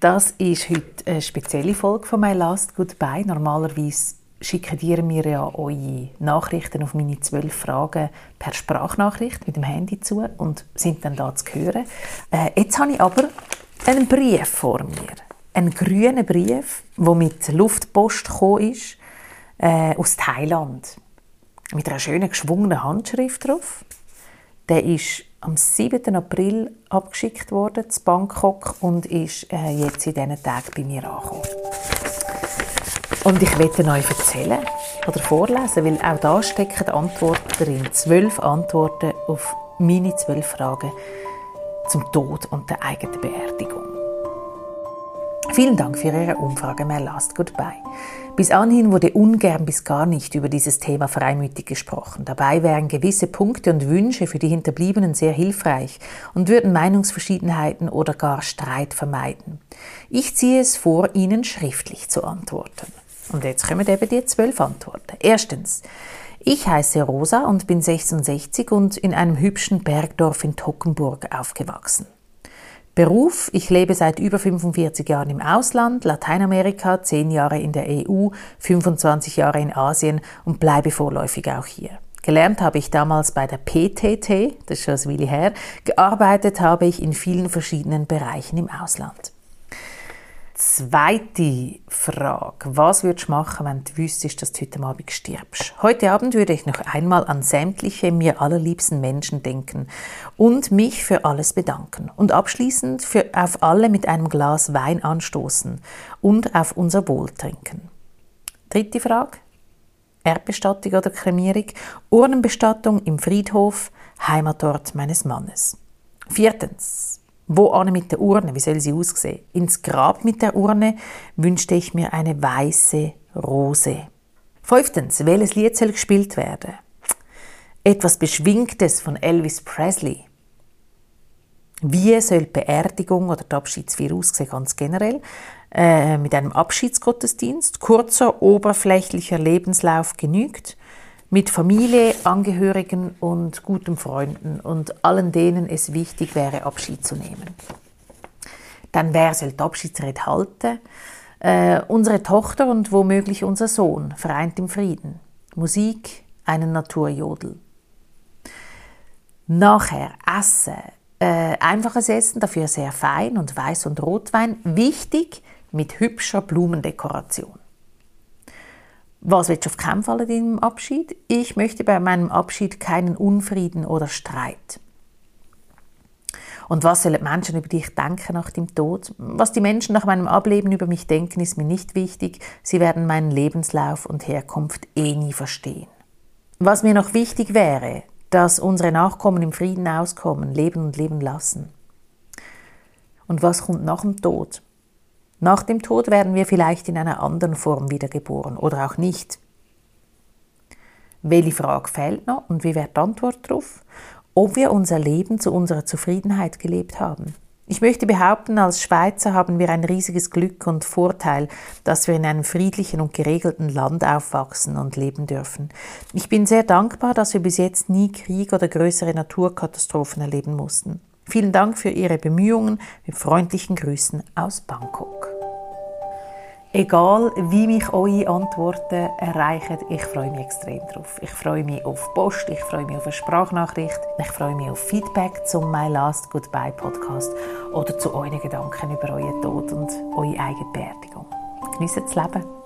Das ist heute eine spezielle Folge von «My Last Goodbye». Normalerweise schicken ihr mir ja eure Nachrichten auf meine 12 Fragen per Sprachnachricht mit dem Handy zu und sind dann da zu hören. Jetzt habe ich aber einen Brief vor mir. Einen grünen Brief, der mit Luftpost gekommen ist, aus Thailand. Mit einer schönen geschwungenen Handschrift drauf. Der ist am 7. April abgeschickt worden zu Bangkok und ist jetzt in diesen Tagen bei mir angekommen. Und ich möchte euch erzählen oder vorlesen, weil auch da stecken Antworten drin. 12 Antworten auf meine 12 Fragen zum Tod und der eigenen Beerdigung. Vielen Dank für Ihre Umfrage «My Last Goodbye». Bis anhin wurde ungern bis gar nicht über dieses Thema freimütig gesprochen. Dabei wären gewisse Punkte und Wünsche für die Hinterbliebenen sehr hilfreich und würden Meinungsverschiedenheiten oder gar Streit vermeiden. Ich ziehe es vor, Ihnen schriftlich zu antworten. Und jetzt kommen eben die 12 Antworten. Erstens. Ich heiße Rosa und bin 66 und in einem hübschen Bergdorf in Toggenburg aufgewachsen. Beruf: Ich lebe seit über 45 Jahren im Ausland, Lateinamerika, 10 Jahre in der EU, 25 Jahre in Asien und bleibe vorläufig auch hier. Gelernt habe ich damals bei der PTT, das ist schon ein Weile her, gearbeitet habe ich in vielen verschiedenen Bereichen im Ausland. Zweite Frage. Was würdest du machen, wenn du wüsstest, dass du heute Abend stirbst? Heute Abend würde ich noch einmal an sämtliche mir allerliebsten Menschen denken und mich für alles bedanken. Und abschließend auf alle mit einem Glas Wein anstoßen und auf unser Wohl trinken. Dritte Frage. Erdbestattung oder Kremierung? Urnenbestattung im Friedhof, Heimatort meines Mannes. Viertens. Wo an mit der Urne? Wie soll sie aussehen? Ins Grab mit der Urne wünschte ich mir eine weiße Rose. Fünftens. Welches Lied soll gespielt werden? Etwas Beschwingtes von Elvis Presley. Wie soll die Beerdigung oder die Abschiedsfeier aussehen, ganz generell? Mit einem Abschiedsgottesdienst, kurzer, oberflächlicher Lebenslauf genügt, mit Familie, Angehörigen und guten Freunden und allen, denen es wichtig wäre, Abschied zu nehmen. Dann wer soll die Abschiedsrede halten? Unsere Tochter und womöglich unser Sohn, vereint im Frieden. Musik, einen Naturjodel. Nachher Essen. Einfaches Essen, dafür sehr fein und Weiß- und Rotwein. Wichtig, mit hübscher Blumendekoration. Was willst du auf keinen Fall in deinem Abschied? Ich möchte bei meinem Abschied keinen Unfrieden oder Streit. Und was sollen die Menschen über dich denken nach dem Tod? Was die Menschen nach meinem Ableben über mich denken, ist mir nicht wichtig. Sie werden meinen Lebenslauf und Herkunft nie verstehen. Was mir noch wichtig wäre, dass unsere Nachkommen im Frieden auskommen, leben und leben lassen. Und was kommt nach dem Tod? Nach dem Tod werden wir vielleicht in einer anderen Form wiedergeboren oder auch nicht. Welche Frage fehlt noch und wie wäre die Antwort darauf? Ob wir unser Leben zu unserer Zufriedenheit gelebt haben. Ich möchte behaupten, als Schweizer haben wir ein riesiges Glück und Vorteil, dass wir in einem friedlichen und geregelten Land aufwachsen und leben dürfen. Ich bin sehr dankbar, dass wir bis jetzt nie Krieg oder größere Naturkatastrophen erleben mussten. Vielen Dank für Ihre Bemühungen. Mit freundlichen Grüßen aus Bangkok. Egal, wie mich eure Antworten erreichen, ich freue mich extrem drauf. Ich freue mich auf Post, ich freue mich auf eine Sprachnachricht, ich freue mich auf Feedback zum «My Last Goodbye» Podcast oder zu euren Gedanken über euren Tod und eure eigene Beerdigung. Genießt das Leben!